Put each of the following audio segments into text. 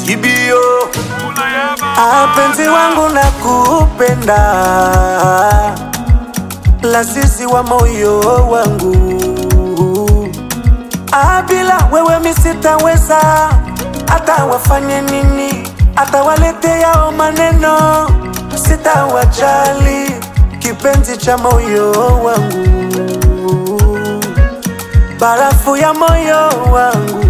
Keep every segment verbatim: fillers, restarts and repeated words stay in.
Ibio apenzi wangu na kupenda, lazizi wa moyo wangu. Abila wewe misitaweza, hata wafanye nini, hata walete yao maneno, sitawajali, kipenzi cha moyo wangu, barafu ya moyo wangu.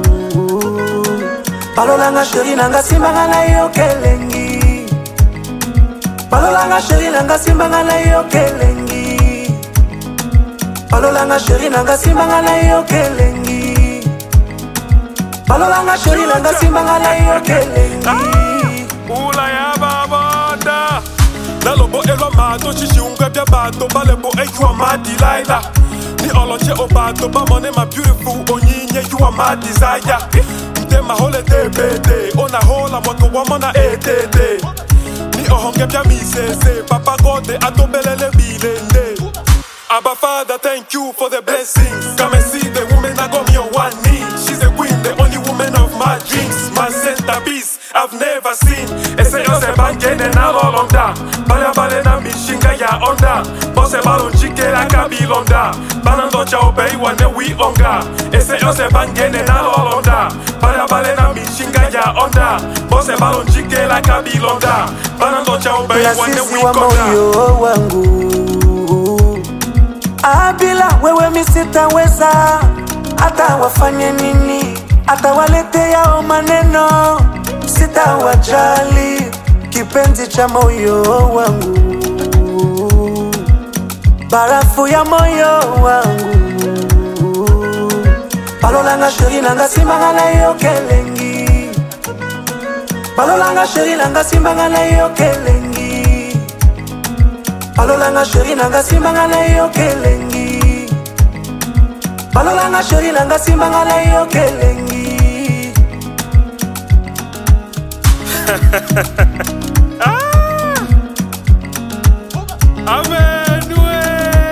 Balolanga sheri nanga simbanga na yo kelengi, balolanga sheri nanga simbanga na yo kelengi, balolanga sheri nanga simbanga na yo kelengi, balolanga sheri nanga simbanga na yo kelengi. Ula ya babanda nalobo elwa mato chichi ungwebya bato balebo ekiwa madi laila ni oloche obato bamone ma beautiful onyinye you are my desire. Mtema hole tebede ona hola moto wamona etete ni ohongebya misese papa gode atobelele bilende. Abba Father, thank you for the blessings. Come and see the woman that got me on one knee. She's a queen, the only woman of my dreams. My centerpiece, I've never seen. Ese yo se bangene na lolonda. Bala bale na mishinga ya onda. Bose balon chike la kabilonda. Banando cha obey wane we onga. Ese yo se bangene na lolonda. Bala bale na mishinga ya onda. Bose balon chike la kabilonda. Banando cha obey wane we onga. Abila wewe misitaweza, hata wafanye nini, hata walete yao maneno, sitawajali, kipenzi cha moyo wangu, barafu ya moyo wangu. Balolanga sheri nanga simbanga na yo kelengi, balolanga sheri nanga simbanga na yo kelengi, balolanga sheri nanga simbanga na yo kelengi, balolanga sheri nanga simbanga na yo kelengi. Ah! Amenwe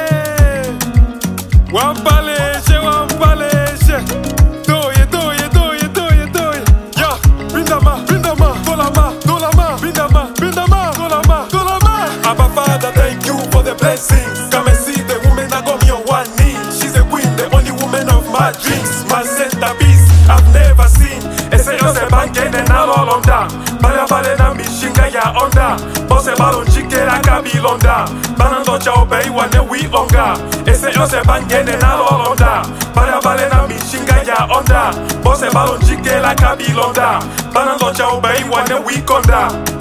wampaleshe wampaleshe doye doye doye doye doye ya bindama bindama dolama dolama bindama bindama dolama dolama. Abba Father, thank you for the blessings. Come and see the woman that got me on one knee. She's a queen, the only woman of my dreams. My centerpiece, I've never seen. Ese yo se bangene na lolonda. Bala bale na mishinga ya onda. Bose balon chike la kabilonda. Banando cha obey wane we onga. Ese yo se bangene na lolonda. Bala bale na mishinga ya onda. Bose balon chike la kabilonda. Banando cha obey wane we konda.